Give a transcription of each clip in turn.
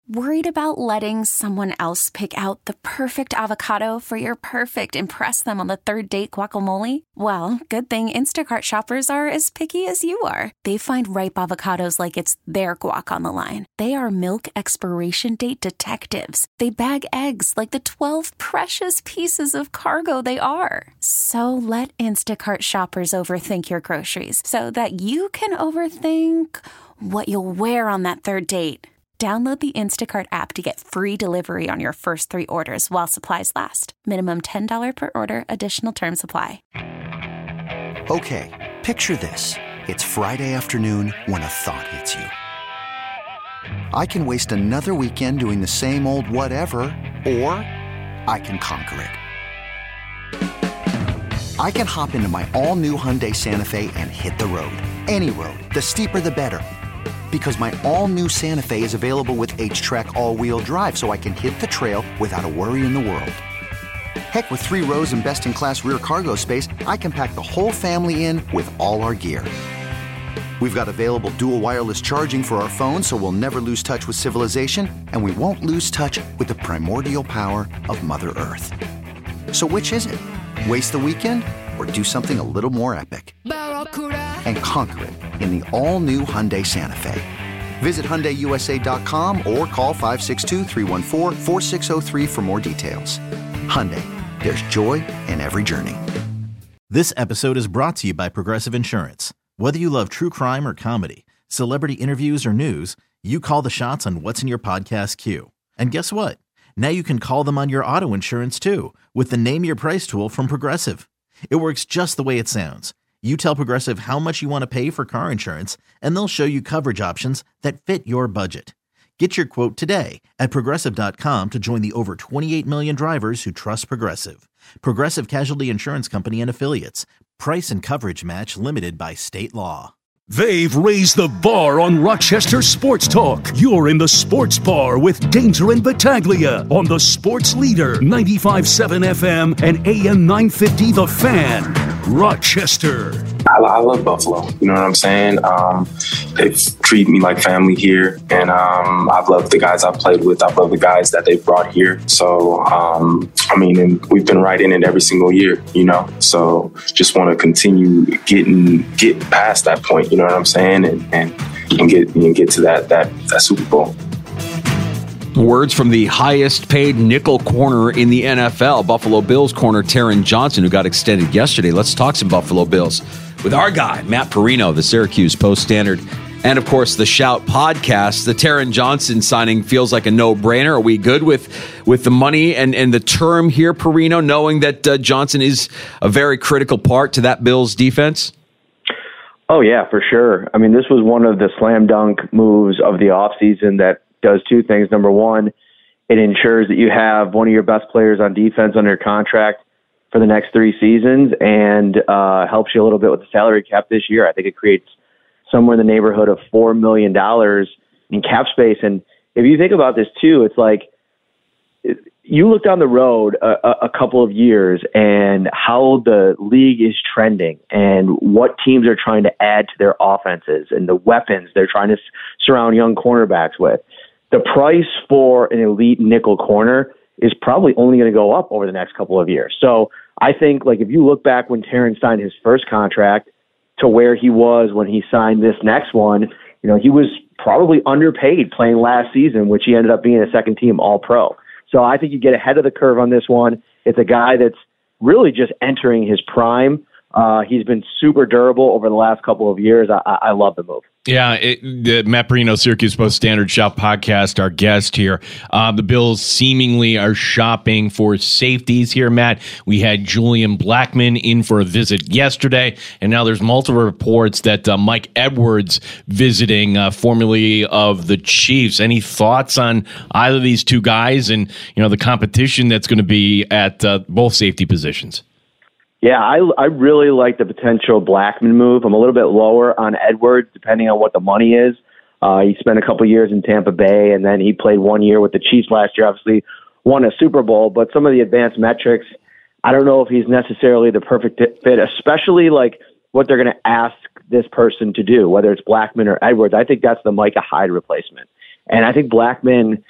Worried about letting someone else pick out the perfect avocado for your perfect impress them on the third date guacamole? Well, good thing Instacart shoppers are as picky as you are. They find ripe avocados like it's their guac on the line. They are milk expiration date detectives. They bag eggs like the 12 precious pieces of cargo they are. So let Instacart shoppers overthink your groceries so that you can overthink what you'll wear on that third date. Download the Instacart app to get free delivery on your first 3 orders while supplies last. Minimum $10 per order. Additional terms apply. Okay, picture this. It's Friday afternoon when a thought hits you. I can waste another weekend doing the same old whatever, or I can conquer it. I can hop into my all-new Hyundai Santa Fe and hit the road. Any road. The steeper, the better. Because my all-new Santa Fe is available with H-Track all-wheel drive, so I can hit the trail without a worry in the world. Heck, with 3 rows and best-in-class rear cargo space, I can pack the whole family in with all our gear. We've got available dual wireless charging for our phones, so we'll never lose touch with civilization, and we won't lose touch with the primordial power of Mother Earth. So which is it? Waste the weekend or do something a little more epic and conquer it in the all-new Hyundai Santa Fe. Visit HyundaiUSA.com or call 562-314-4603 for more details. Hyundai, there's joy in every journey. This episode is brought to you by Progressive Insurance. Whether you love true crime or comedy, celebrity interviews or news, you call the shots on what's in your podcast queue. And guess what? Now you can call them on your auto insurance too with the Name Your Price tool from Progressive. It works just the way it sounds. You tell Progressive how much you want to pay for car insurance, and they'll show you coverage options that fit your budget. Get your quote today at Progressive.com to join the over 28 million drivers who trust Progressive. Progressive Casualty Insurance Company and Affiliates. Price and coverage match limited by state law. They've raised the bar on Rochester Sports Talk. You're in the Sports Bar with Danger and Battaglia on the Sports Leader, 95.7 FM and AM 950 The Fan, Rochester. I love Buffalo. You know what I'm saying? They've treated me like family here, and I've loved the guys I've played with. I've loved the guys that they've brought here. So, and we've been right in it every single year, you know? So just want to continue get past that point, you know what I'm saying? And get to that Super Bowl. Words from the highest paid nickel corner in the NFL, Buffalo Bills corner Taron Johnson, who got extended yesterday. Let's talk some Buffalo Bills with our guy, Matt Perino, the Syracuse Post-Standard, and, of course, the Shout podcast. The Taron Johnson signing feels like a no-brainer. Are we good with the money and the term here, Perino, knowing that Johnson is a very critical part to that Bills defense? Oh, yeah, for sure. I mean, this was one of the slam dunk moves of the offseason that does 2 things. Number one, it ensures that you have one of your best players on defense under contract for the next 3 seasons and helps you a little bit with the salary cap this year. I think it creates somewhere in the neighborhood of $4 million in cap space. And if you think about this too, it's like you look down the road a couple of years and how the league is trending and what teams are trying to add to their offenses and the weapons they're trying to surround young cornerbacks with. The price for an elite nickel corner is probably only going to go up over the next couple of years. So I think, like, if you look back when Taron signed his first contract to where he was when he signed this next one, you know, he was probably underpaid playing last season, which he ended up being a second-team All-Pro. So I think you get ahead of the curve on this one. It's a guy that's really just entering his prime. He's been super durable over the last couple of years. I love the move. Yeah, the Matt Perino, Syracuse Post-Standard Shout podcast, our guest here. The Bills seemingly are shopping for safeties here, Matt. We had Julian Blackmon in for a visit yesterday, and now there's multiple reports that Mike Edwards visiting, formerly of the Chiefs. Any thoughts on either of these 2 guys and, you know, the competition that's going to be at both safety positions? Yeah, I really like the potential Blackmon move. I'm a little bit lower on Edwards, depending on what the money is. He spent a couple years in Tampa Bay, and then he played 1 year with the Chiefs last year, obviously won a Super Bowl. But some of the advanced metrics, I don't know if he's necessarily the perfect fit, especially like what they're going to ask this person to do, whether it's Blackmon or Edwards. I think that's the Micah Hyde replacement. And I think Blackmon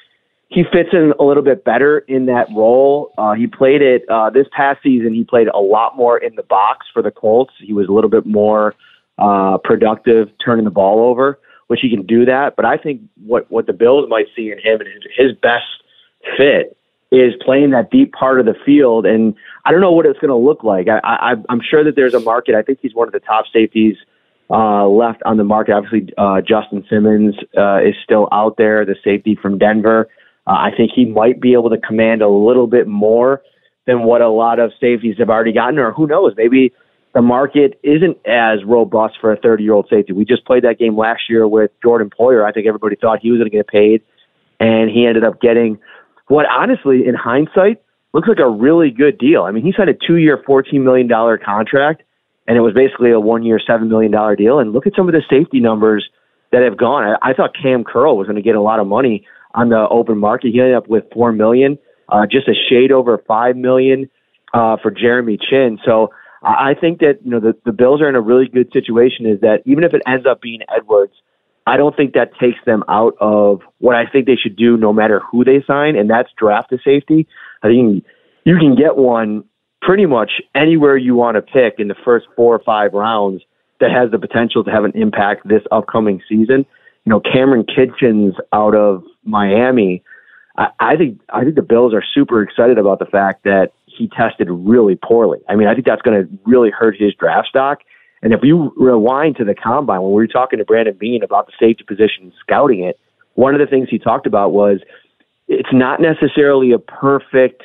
he fits in a little bit better in that role. He played it this past season. He played a lot more in the box for the Colts. He was a little bit more productive turning the ball over, which he can do that. But I think what the Bills might see in him and his best fit is playing that deep part of the field. And I don't know what it's going to look like. I'm sure that there's a market. I think he's one of the top safeties left on the market. Obviously, Justin Simmons is still out there, the safety from Denver. I think he might be able to command a little bit more than what a lot of safeties have already gotten, or who knows, maybe the market isn't as robust for a 30-year-old safety. We just played that game last year with Jordan Poyer. I think everybody thought he was going to get paid, and he ended up getting what, honestly, in hindsight, looks like a really good deal. I mean, he signed a 2-year, $14 million contract, and it was basically a 1-year, $7 million deal. And look at some of the safety numbers that have gone. I thought Cam Curl was going to get a lot of money on the open market. He ended up with $4 million, just a shade over $5 million for Jeremy Chin. So I think that the Bills are in a really good situation, is that even if it ends up being Edwards, I don't think that takes them out of what I think they should do no matter who they sign, and that's draft a safety. I think you can get one pretty much anywhere you want to pick in the first 4 or 5 rounds that has the potential to have an impact this upcoming season. Cameron Kitchens out of Miami, I think the Bills are super excited about the fact that he tested really poorly. I mean, I think that's going to really hurt his draft stock. And if you rewind to the combine, when we were talking to Brandon Beane about the safety position, scouting it, one of the things he talked about was it's not necessarily a perfect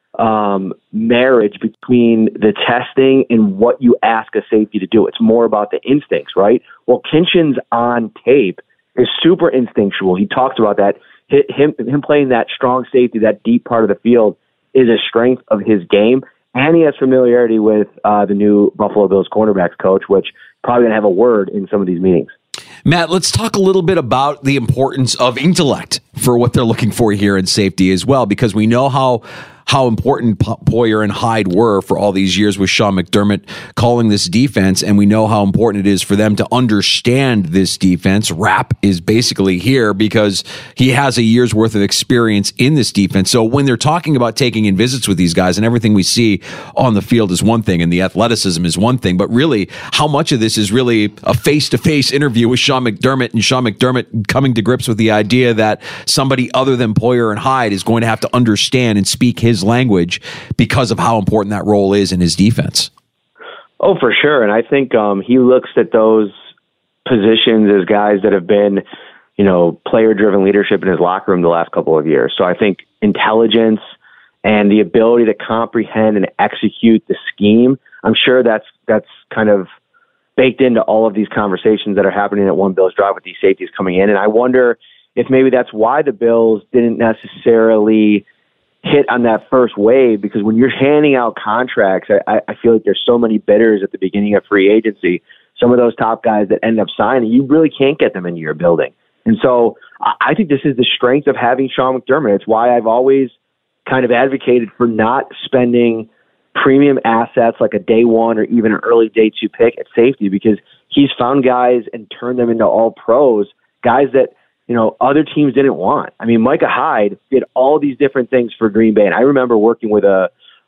marriage between the testing and what you ask a safety to do. It's more about the instincts, right? Well, Kitchens on tape is super instinctual. He talks about that. Him playing that strong safety, that deep part of the field, is a strength of his game. And he has familiarity with the new Buffalo Bills cornerbacks coach, which probably going to have a word in some of these meetings. Matt, let's talk a little bit about the importance of intellect for what they're looking for here in safety as well, because we know how important Poyer and Hyde were for all these years with Sean McDermott calling this defense, and we know how important it is for them to understand this defense. Rapp is basically here because he has a year's worth of experience in this defense. So when they're talking about taking in visits with these guys, and everything we see on the field is one thing, and the athleticism is one thing, but really how much of this is really a face-to-face interview with Sean McDermott, and Sean McDermott coming to grips with the idea that somebody other than Poyer and Hyde is going to have to understand and speak his language because of how important that role is in his defense. Oh, for sure. And I think he looks at those positions as guys that have been, player-driven leadership in his locker room the last couple of years. So I think intelligence and the ability to comprehend and execute the scheme, I'm sure that's kind of baked into all of these conversations that are happening at One Bills Drive with these safeties coming in. And I wonder if maybe that's why the Bills didn't necessarily hit on that first wave, because when you're handing out contracts, I feel like there's so many bidders at the beginning of free agency. Some of those top guys that end up signing, you really can't get them into your building. And so I think this is the strength of having Sean McDermott. It's why I've always kind of advocated for not spending premium assets like a day one or even an early day two pick at safety, because he's found guys and turned them into all pros, guys that other teams didn't want. I mean, Micah Hyde did all these different things for Green Bay. And I remember working with a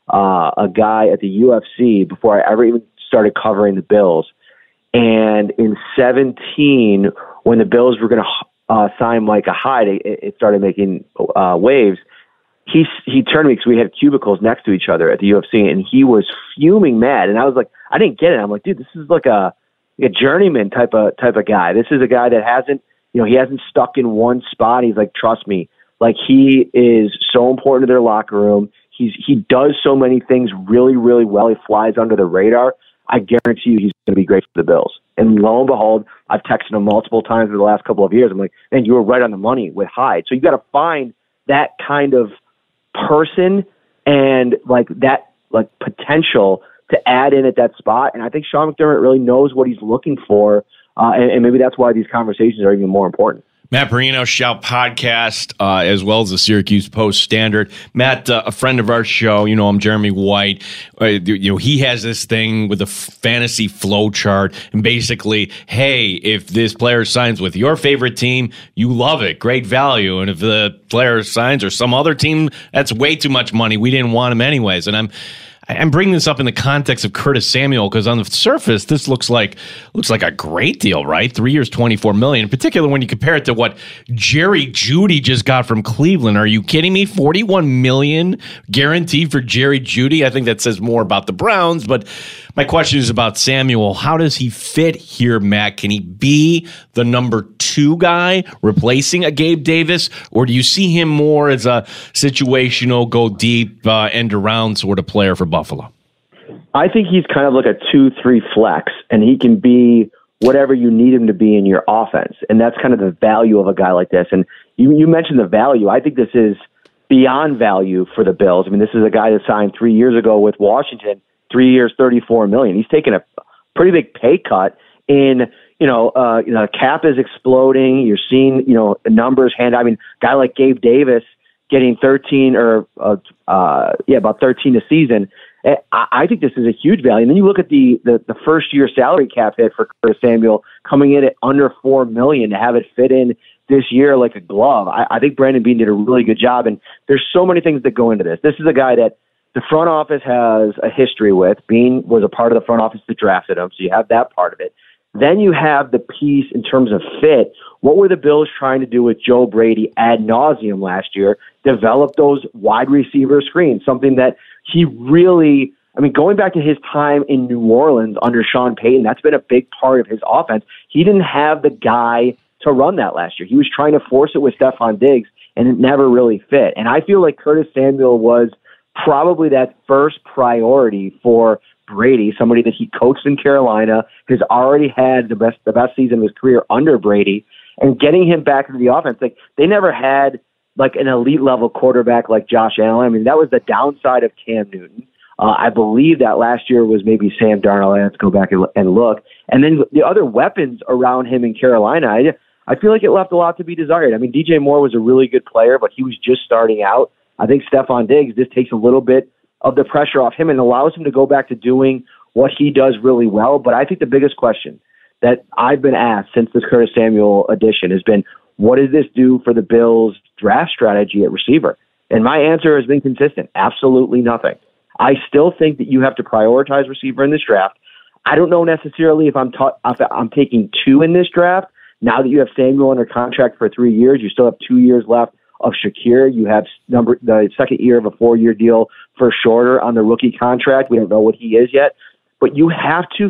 guy at the UFC before I ever even started covering the Bills. And in 2017, when the Bills were going to sign Micah Hyde, it started making waves. He turned to me because we had cubicles next to each other at the UFC, and he was fuming mad. And I was like, I didn't get it. I'm like, dude, this is like a journeyman type of guy. This is a guy that hasn't stuck in one spot. He's like, trust me, like he is so important to their locker room. He does so many things really, really well. He flies under the radar. I guarantee you he's going to be great for the Bills. And lo and behold, I've texted him multiple times over the last couple of years. I'm like, man, you were right on the money with Hyde. So you got to find that kind of person and that potential to add in at that spot. And I think Sean McDermott really knows what he's looking for. And maybe that's why these conversations are even more important. Matt Parrino, Shout Podcast, as well as the Syracuse Post-Standard. Matt, a friend of our show, I'm Jeremy White. He has this thing with a fantasy flow chart, and basically, hey, if this player signs with your favorite team, you love it, great value, and if the player signs or some other team, that's way too much money. We didn't want him anyways, and I'm bringing this up in the context of Curtis Samuel because on the surface, this looks like a great deal, right? 3 years, $24 million. In particular, when you compare it to what Jerry Jeudy just got from Cleveland. Are you kidding me? $41 million guaranteed for Jerry Jeudy. I think that says more about the Browns. But my question is about Samuel. How does he fit here, Matt? Can he be the number 2 guy replacing a Gabe Davis, or do you see him more as a situational, go deep, end around sort of player for Buffalo? I think he's kind of like a 2-3 flex, and he can be whatever you need him to be in your offense. And that's kind of the value of a guy like this. And you mentioned the value. I think this is beyond value for the Bills. I mean, this is a guy that signed 3 years ago with Washington, 3 years, $34 million. He's taken a pretty big pay cut in, the cap is exploding. You're seeing, numbers hand. I mean, a guy like Gabe Davis getting 13 about 13 a season. I think this is a huge value. And then you look at the first year salary cap hit for Curtis Samuel coming in at under $4 million to have it fit in this year like a glove. I think Brandon Beane did a really good job. And there's so many things that go into this. This is a guy that the front office has a history with. Beane was a part of the front office that drafted him, so you have that part of it. Then you have the piece in terms of fit. What were the Bills trying to do with Joe Brady ad nauseum last year? Develop those wide receiver screens, something that he really, going back to his time in New Orleans under Sean Payton, that's been a big part of his offense. He didn't have the guy to run that last year. He was trying to force it with Stephon Diggs, and it never really fit. And I feel like Curtis Samuel was probably that first priority for Brady, somebody that he coached in Carolina, has already had the best season of his career under Brady, and getting him back into the offense. Like, they never had like an elite level quarterback like Josh Allen. I mean, that was the downside of Cam Newton. I believe that last year was maybe Sam Darnold. I have to go back and look. And then the other weapons around him in Carolina, I feel like it left a lot to be desired. I mean, DJ Moore was a really good player, but he was just starting out. I think Stephon Diggs, this takes a little bit of the pressure off him and allows him to go back to doing what he does really well. But I think the biggest question that I've been asked since this Curtis Samuel addition has been, what does this do for the Bills' draft strategy at receiver? And my answer has been consistent. Absolutely nothing. I still think that you have to prioritize receiver in this draft. I don't know necessarily if I'm taking 2 in this draft. Now that you have Samuel under contract for 3 years, you still have 2 years left of Shakir. You have the second year of a 4-year deal for Shorter on the rookie contract. We don't know what he is yet. But you have to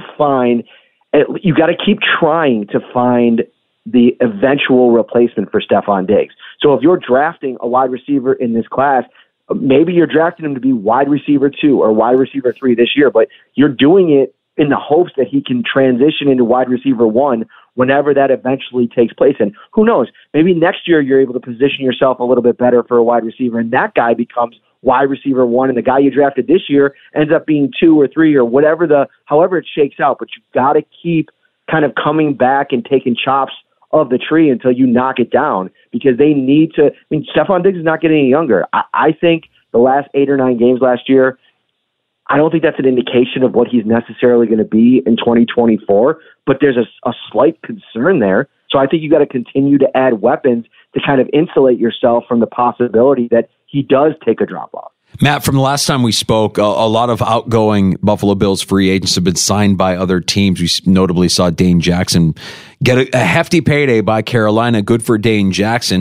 you got to keep trying to find the eventual replacement for Stephon Diggs. So if you're drafting a wide receiver in this class, maybe you're drafting him to be wide receiver 2 or wide receiver 3 this year, but you're doing it in the hopes that he can transition into wide receiver 1 whenever that eventually takes place. And who knows, maybe next year you're able to position yourself a little bit better for a wide receiver, and that guy becomes wide receiver 1, and the guy you drafted this year ends up being 2 or 3 or however it shakes out. But you've got to keep kind of coming back and taking chops of the tree until you knock it down, because they need to. Stephon Diggs is not getting any younger. I think the last 8 or 9 games last year, I don't think that's an indication of what he's necessarily going to be in 2024, but there's a slight concern there. So I think you got to continue to add weapons to kind of insulate yourself from the possibility that he does take a drop off. Matt, from the last time we spoke, a lot of outgoing Buffalo Bills free agents have been signed by other teams. We notably saw Dane Jackson get a hefty payday by Carolina. Good for Dane Jackson.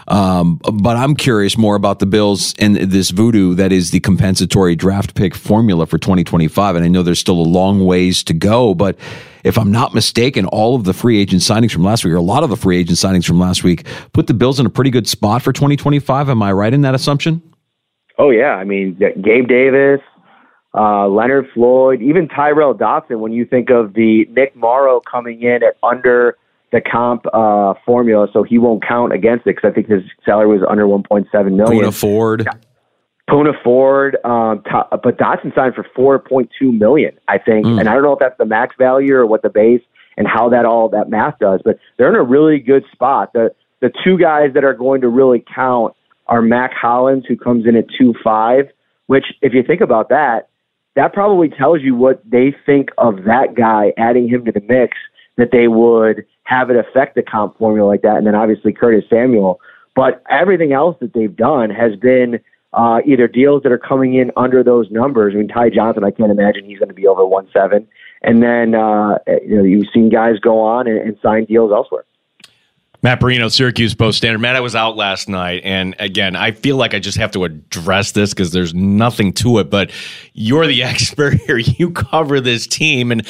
But I'm curious more about the Bills and this voodoo that is the compensatory draft pick formula for 2025. And I know there's still a long ways to go, but if I'm not mistaken, all of the free agent signings from last week, or a lot of the free agent signings from last week, put the Bills in a pretty good spot for 2025. Am I right in that assumption? Oh, yeah. I mean, Gabe Davis, Leonard Floyd, even Tyrell Dodson, when you think of the Nick Morrow coming in at under the comp formula, so he won't count against it because I think his salary was under $1.7 million. Puna Ford, but Dodson signed for $4.2 million, I think. And I don't know if that's the max value or what the base and how that math does, but they're in a really good spot. the two guys that are going to really count are Mac Hollins, who comes in at 2.5, which, if you think about that, that probably tells you what they think of that guy, adding him to the mix, that they would have it affect the comp formula like that. And then obviously Curtis Samuel. But everything else that they've done has been either deals that are coming in under those numbers. I mean, Ty Johnson, I can't imagine he's going to be over 1.7. And then you've seen guys go on and sign deals elsewhere. Matt Parrino, Syracuse Post-Standard. Matt, I was out last night, and again, I feel like I just have to address this because there's nothing to it, but you're the expert here. You cover this team, and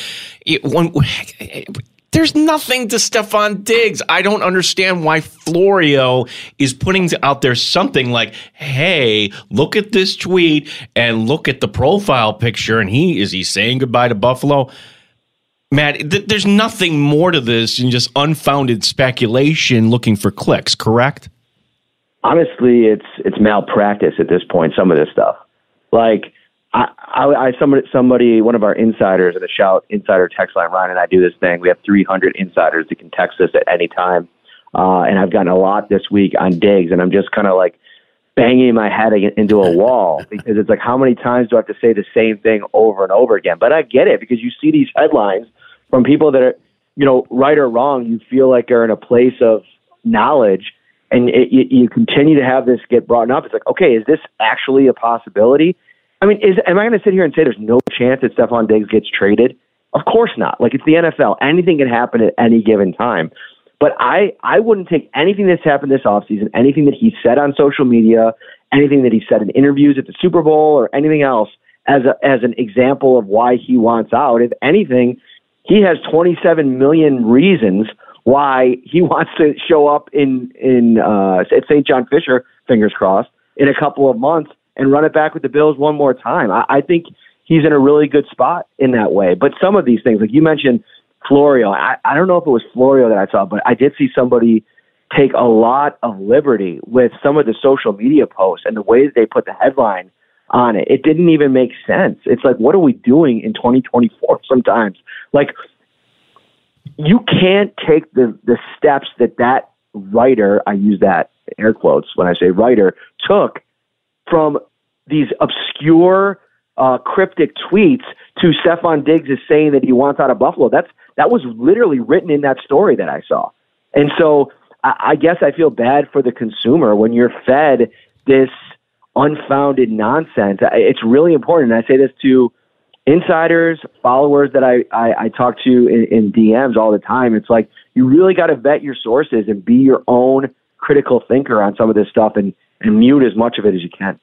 there's nothing to Stefon Diggs. I don't understand why Florio is putting out there something like, hey, look at this tweet and look at the profile picture, and is he saying goodbye to Buffalo? Matt, there's nothing more to this than just unfounded speculation looking for clicks, correct? Honestly, it's malpractice at this point, some of this stuff. Like, somebody, one of our insiders in the Shout Insider text line, Ryan and I do this thing. We have 300 insiders that can text us at any time. And I've gotten a lot this week on Diggs, and I'm just kind of like banging my head into a wall because it's like, how many times do I have to say the same thing over and over again? But I get it, because you see these headlines from people that are, right or wrong, you feel like are in a place of knowledge, and you continue to have this get brought up. It's like, okay, is this actually a possibility? I mean, am I going to sit here and say there's no chance that Stefon Diggs gets traded? Of course not. Like, it's the NFL. Anything can happen at any given time. But I wouldn't take anything that's happened this offseason, anything that he said on social media, anything that he said in interviews at the Super Bowl or anything else as an example of why he wants out. If anything, he has 27 million reasons why he wants to show up at St. John Fisher, fingers crossed, in a couple of months and run it back with the Bills one more time. I think he's in a really good spot in that way. But some of these things, like you mentioned, Florio, I don't know if it was Florio that I saw, but I did see somebody take a lot of liberty with some of the social media posts and the way that they put the headline on it. It didn't even make sense. It's like, what are we doing in 2024 sometimes? Like, you can't take the steps that writer, I use that air quotes when I say writer, took from these obscure, cryptic tweets to Stefon Diggs is saying that he wants out of Buffalo. That was literally written in that story that I saw. And so I guess I feel bad for the consumer when you're fed this unfounded nonsense. It's really important. And I say this to insiders, followers that I talk to in DMs all the time. It's like, you really got to vet your sources and be your own critical thinker on some of this stuff and mute as much of it as you can.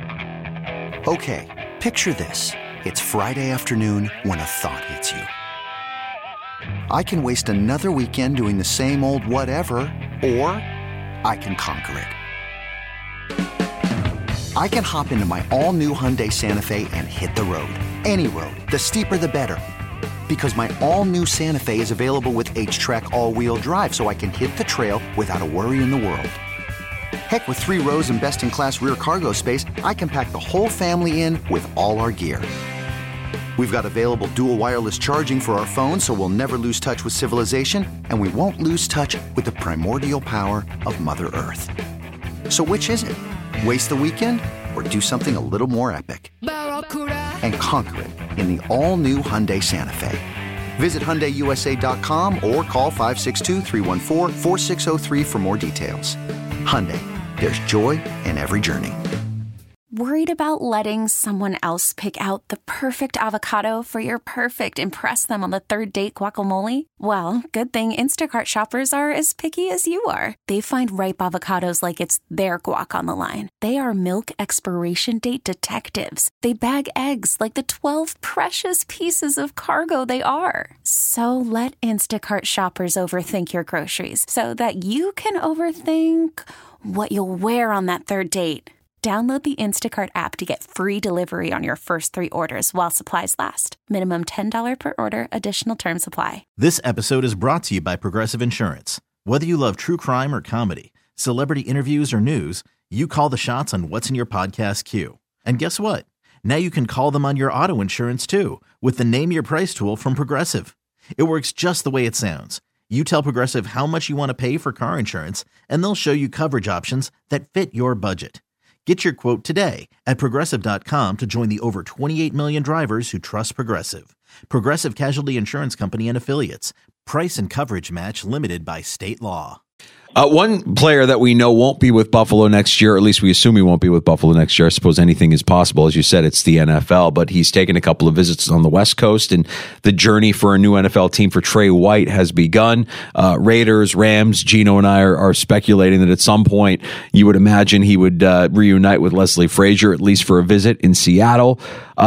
Okay, picture this. It's Friday afternoon when a thought hits you. I can waste another weekend doing the same old whatever, or I can conquer it. I can hop into my all-new Hyundai Santa Fe and hit the road. Any road. The steeper, the better. Because my all-new Santa Fe is available with H-Track all-wheel drive, so I can hit the trail without a worry in the world. Heck, with 3 rows and best-in-class rear cargo space, I can pack the whole family in with all our gear. We've got available dual wireless charging for our phones, so we'll never lose touch with civilization, and we won't lose touch with the primordial power of Mother Earth. So which is it? Waste the weekend or do something a little more epic? And conquer it in the all-new Hyundai Santa Fe. Visit HyundaiUSA.com or call 562-314-4603 for more details. Hyundai, there's joy in every journey. Worried about letting someone else pick out the perfect avocado for your perfect impress them on the third date guacamole? Well, good thing Instacart shoppers are as picky as you are. They find ripe avocados like it's their guac on the line. They are milk expiration date detectives. They bag eggs like the 12 precious pieces of cargo they are. So let Instacart shoppers overthink your groceries so that you can overthink what you'll wear on that third date. Download the Instacart app to get free delivery on your first 3 orders while supplies last. Minimum $10 per order. Additional terms apply. This episode is brought to you by Progressive Insurance. Whether you love true crime or comedy, celebrity interviews or news, you call the shots on what's in your podcast queue. And guess what? Now you can call them on your auto insurance too with the Name Your Price tool from Progressive. It works just the way it sounds. You tell Progressive how much you want to pay for car insurance, and they'll show you coverage options that fit your budget. Get your quote today at Progressive.com to join the over 28 million drivers who trust Progressive. Progressive Casualty Insurance Company and Affiliates. Price and coverage match limited by state law. One player that we know won't be with Buffalo next year, or at least we assume he won't be with Buffalo next year. I suppose anything is possible. As you said, it's the NFL, but he's taken a couple of visits on the West Coast, and the journey for a new NFL team for Trey White has begun. Raiders, Rams, Gino and I are speculating that at some point you would imagine he would reunite with Leslie Frazier, at least for a visit in Seattle.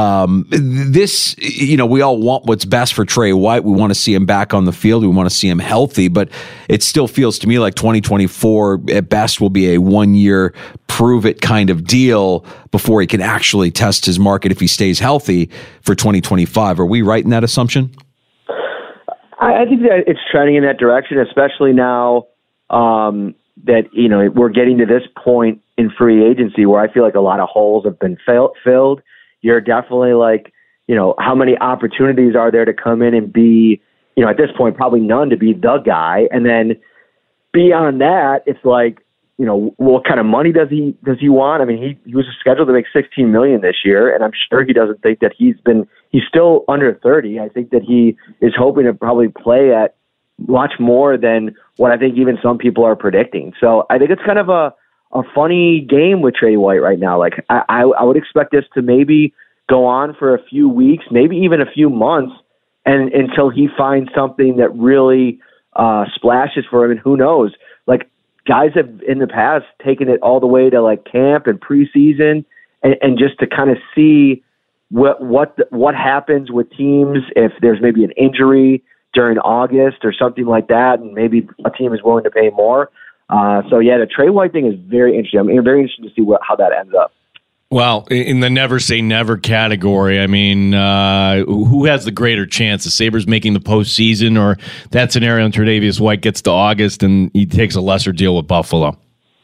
We all want what's best for Trey White. We want to see him back on the field. We want to see him healthy, but it still feels to me like 2024 at best will be a 1-year prove it kind of deal before he can actually test his market if he stays healthy for 2025. Are we right in that assumption? I think that it's trending in that direction, especially now that, we're getting to this point in free agency where I feel like a lot of holes have been filled. You're definitely like, how many opportunities are there to come in and be, at this point, probably none to be the guy. And then beyond that, it's like, what kind of money does he want? I mean, he was scheduled to make $16 million this year, and I'm sure he doesn't think that he's still under 30. I think that he is hoping to probably play at much more than what I think even some people are predicting. So I think it's kind of a funny game with Trey White right now. Like I would expect this to maybe go on for a few weeks, maybe even a few months, and until he finds something that really splashes for him. And who knows? Like guys have in the past taken it all the way to like camp and preseason, and just to kind of see what happens with teams if there's maybe an injury during August or something like that, and maybe a team is willing to pay more. The Trey White thing is very interesting. I'm very interested to see how that ends up. Well, in the never say never category, I mean, who has the greater chance? The Sabres making the postseason, or that scenario in Tre'Davious White gets to August and he takes a lesser deal with Buffalo?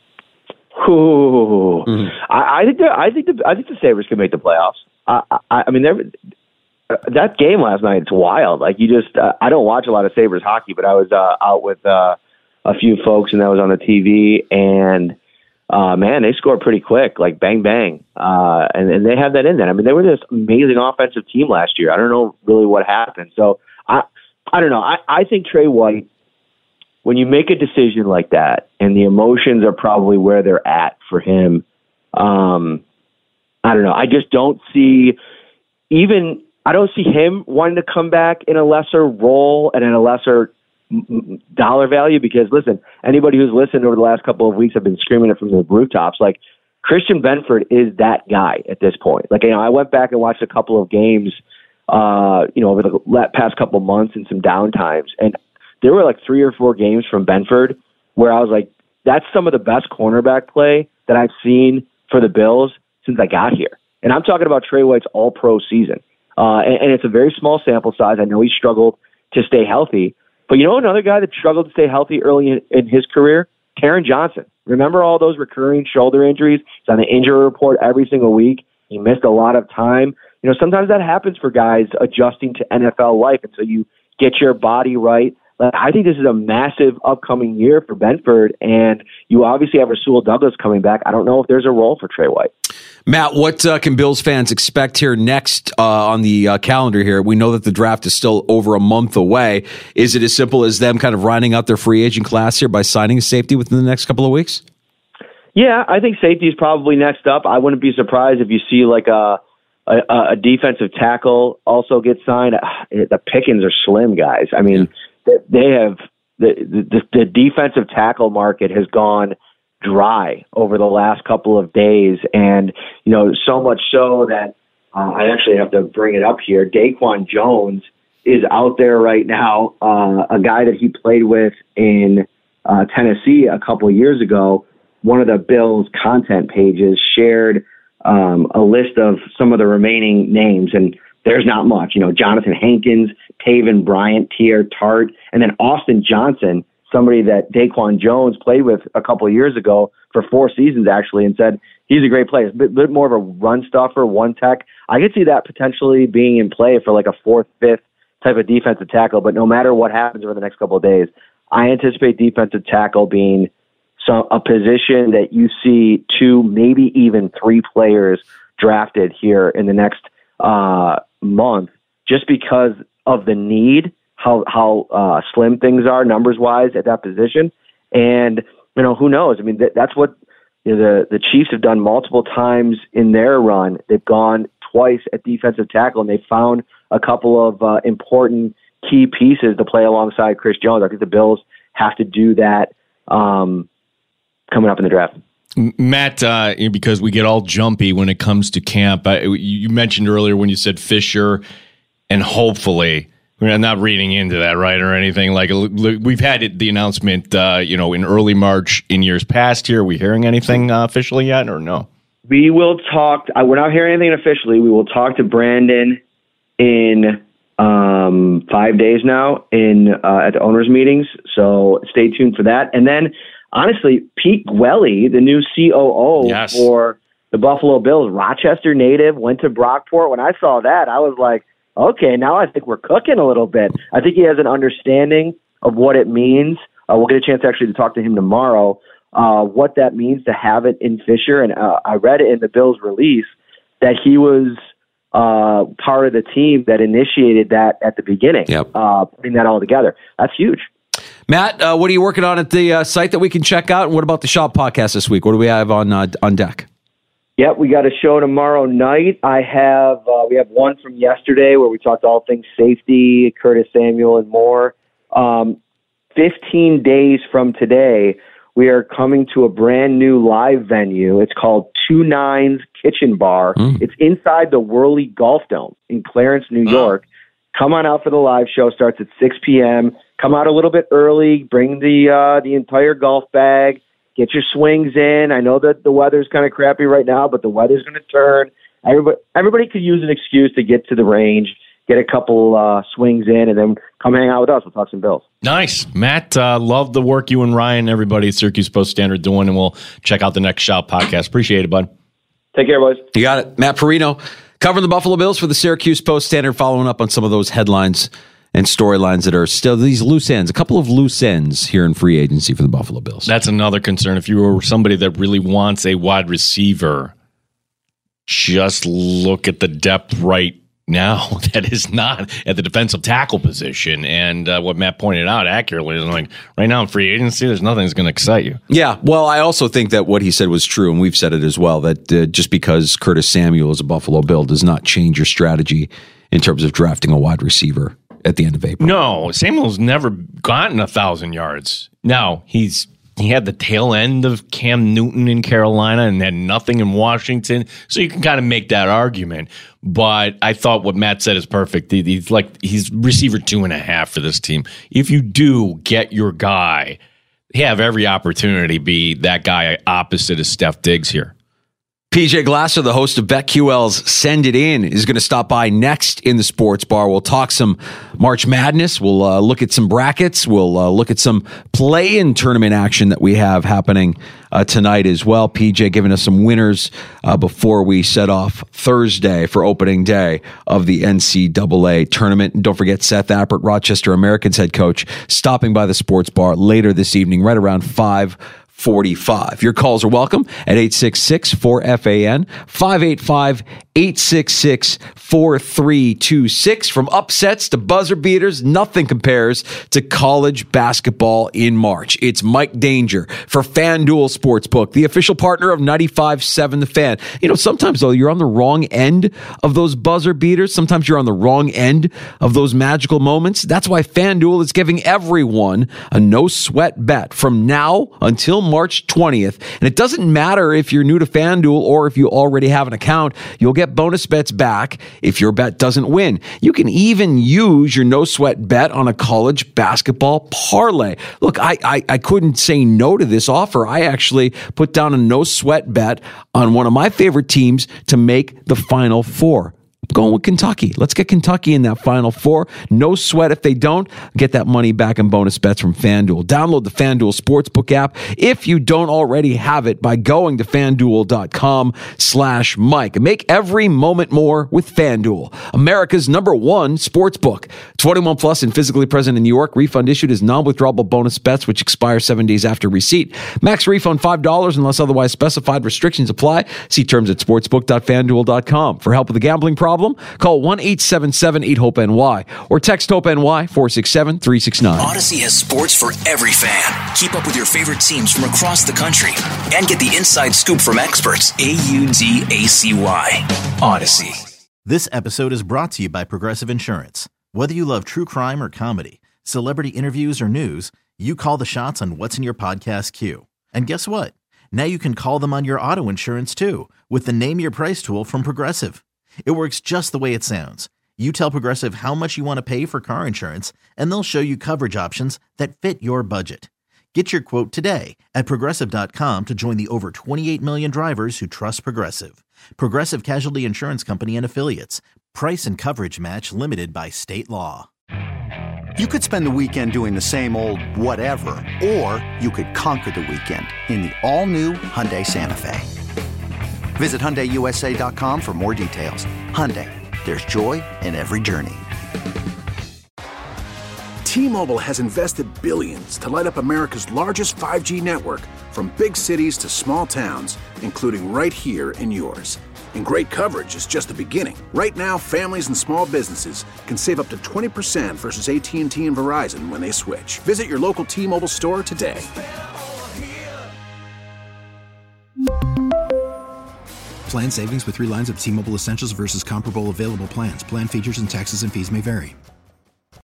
Ooh. Mm-hmm. I think the Sabres can make the playoffs. I mean, that game last night, it's wild. Like I don't watch a lot of Sabres hockey, but I was out with a few folks, and that was on the TV, and man, they scored pretty quick, like bang, bang. And they have that in there. I mean, they were this amazing offensive team last year. I don't know really what happened. So I don't know. I think Trey White, when you make a decision like that and the emotions are probably where they're at for him, I don't know. I just don't see I don't see him wanting to come back in a lesser role and in a lesser dollar value, because listen, anybody who's listened over the last couple of weeks have been screaming it from the rooftops. Like Christian Benford is that guy at this point. Like, I went back and watched a couple of games, over the past couple of months and some downtimes, and there were like 3 or 4 games from Benford where I was like, that's some of the best cornerback play that I've seen for the Bills since I got here. And I'm talking about Trey White's all-pro season. And it's a very small sample size. I know he struggled to stay healthy. But another guy that struggled to stay healthy early in his career? Taron Johnson. Remember all those recurring shoulder injuries? He's on the injury report every single week. He missed a lot of time. Sometimes that happens for guys adjusting to NFL life until you get your body right. I think this is a massive upcoming year for Benford, and you obviously have Rasul Douglas coming back. I don't know if there's a role for Trey White. Matt, what can Bills fans expect here next on the calendar here? We know that the draft is still over a month away. Is it as simple as them kind of rounding out their free agent class here by signing a safety within the next couple of weeks? Yeah, I think safety is probably next up. I wouldn't be surprised if you see like a defensive tackle also get signed. The pickings are slim, guys. I mean, they have the defensive tackle market has gone dry over the last couple of days, and so much so that I actually have to bring it up here. Daquan Jones is out there right now, a guy that he played with in Tennessee a couple of years ago. One of the Bills content pages shared a list of some of the remaining names, and there's not much. Jonathan Hankins, Taven Bryant, Tier Tart, and then Austin Johnson, somebody that Daquan Jones played with a couple of years ago for 4 seasons, actually, and said he's a great player. A bit more of a run stuffer, one tech. I could see that potentially being in play for like a 4th, 5th type of defensive tackle, but no matter what happens over the next couple of days, I anticipate defensive tackle being a position that you see 2, maybe even 3 players drafted here in the next month, just because of the need, how slim things are numbers-wise at that position. And, who knows? I mean, that's what the Chiefs have done multiple times in their run. They've gone twice at defensive tackle, and they found a couple of important key pieces to play alongside Chris Jones. I think the Bills have to do that coming up in the draft. Matt, because we get all jumpy when it comes to camp, you mentioned earlier when you said Fisher and hopefully, we're not reading into that, right, or anything. Like, we've had the announcement, in early March in years past here. Are we hearing anything officially yet or no? We will talk. We're not hearing anything officially. We will talk to Brandon in 5 days now at the owners' meetings. So stay tuned for that. And then, honestly, Pete Gwelly, the new COO for the Buffalo Bills, Rochester native, went to Brockport. When I saw that, I was like, okay, now I think we're cooking a little bit. I think he has an understanding of what it means. We'll get a chance actually to talk to him tomorrow, what that means to have it in Fisher. And I read it in the Bills release that he was part of the team that initiated that at the beginning, putting that all together. That's huge. Matt, what are you working on at the site that we can check out? And what about the Shop podcast this week? What do we have on deck? Yep, we got a show tomorrow night. We have one from yesterday where we talked all things safety, Curtis Samuel, and more. 15 days from today, we are coming to a brand new live venue. It's called 29's Kitchen Bar. It's inside the Whirly Golf Dome in Clarence, New York. Come on out for the live show. Starts at 6 p.m. Come out a little bit early. Bring the entire golf bag. Get your swings in. I know that the weather's kind of crappy right now, but the weather's going to turn. Everybody could use an excuse to get to the range, get a couple swings in, and then come hang out with us. We'll talk some Bills. Nice. Matt, love the work you and Ryan, everybody at Syracuse Post-Standard doing, and we'll check out the next Shout podcast. Appreciate it, bud. Take care, boys. You got it. Matt Perino, covering the Buffalo Bills for the Syracuse Post-Standard, following up on some of those headlines and storylines that are still these loose ends, a couple of loose ends here in free agency for the Buffalo Bills. That's another concern. If you were somebody that really wants a wide receiver, just look at the depth right now that is not at the defensive tackle position. And what Matt pointed out accurately is, like, right now in free agency, there's nothing that's going to excite you. Yeah, well, I also think that what he said was true, and we've said it as well, that just because Curtis Samuel is a Buffalo Bill does not change your strategy in terms of drafting a wide receiver at the end of April. No, Samuel's never gotten 1,000 yards. Now, he had the tail end of Cam Newton in Carolina and had nothing in Washington, so you can kind of make that argument. But I thought what Matt said is perfect. He's receiver 2.5 for this team. If you do get your guy, you have every opportunity to be that guy opposite of Steph Diggs here. PJ Glasser, the host of BetQL's Send It In, is going to stop by next in the Sports Bar. We'll talk some March Madness. We'll look at some brackets. We'll look at some play-in tournament action that we have happening tonight as well. PJ giving us some winners before we set off Thursday for opening day of the NCAA tournament. And don't forget Seth Appert, Rochester Americans head coach, stopping by the Sports Bar later this evening, right around 5:45. Your calls are welcome at 866-4FAN, 585-866-4326. From upsets to buzzer beaters, nothing compares to college basketball in March. It's Mike Danger for FanDuel Sportsbook, the official partner of 95.7 The Fan. You know, sometimes, though, you're on the wrong end of those buzzer beaters. Sometimes you're on the wrong end of those magical moments. That's why FanDuel is giving everyone a no-sweat bet from now until March 20th. And it doesn't matter if you're new to FanDuel or if you already have an account, you'll get bonus bets back if your bet doesn't win. You can even use your no-sweat bet on a college basketball parlay. Look, I couldn't say no to this offer. I actually put down a no-sweat bet on one of my favorite teams to make the Final Four. going with Kentucky. Let's get Kentucky in that Final Four. No sweat if they don't. Get that money back in bonus bets from FanDuel. Download the FanDuel Sportsbook app if you don't already have it by going to FanDuel.com/Mike. And make every moment more with FanDuel, America's #1 sportsbook. 21 plus and physically present in New York. Refund issued as non-withdrawable bonus bets, which expire 7 days after receipt. Max refund $5 unless otherwise specified. Restrictions apply. See terms at sportsbook.fanduel.com. For help with a gambling problem, call 1-877-8-HOPE-NY or text HOPE-NY 467-369. Odyssey has sports for every fan. Keep up with your favorite teams from across the country and get the inside scoop from experts. AUDACY. Odyssey. This episode is brought to you by Progressive Insurance. Whether you love true crime or comedy, celebrity interviews or news, you call the shots on what's in your podcast queue. And guess what? Now you can call them on your auto insurance too with the Name Your Price tool from Progressive. It works just the way it sounds. You tell Progressive how much you want to pay for car insurance, and they'll show you coverage options that fit your budget. Get your quote today at Progressive.com to join the over 28 million drivers who trust Progressive. Progressive Casualty Insurance Company and Affiliates. Price and coverage match limited by state law. You could spend the weekend doing the same old whatever, or you could conquer the weekend in the all-new Hyundai Santa Fe. Visit HyundaiUSA.com for more details. Hyundai, there's joy in every journey. T-Mobile has invested billions to light up America's largest 5G network, from big cities to small towns, including right here in yours. And great coverage is just the beginning. Right now, families and small businesses can save up to 20% versus AT&T and Verizon when they switch. Visit your local T-Mobile store today. Plan savings with 3 lines of T-Mobile Essentials versus comparable available plans. Plan features and taxes and fees may vary.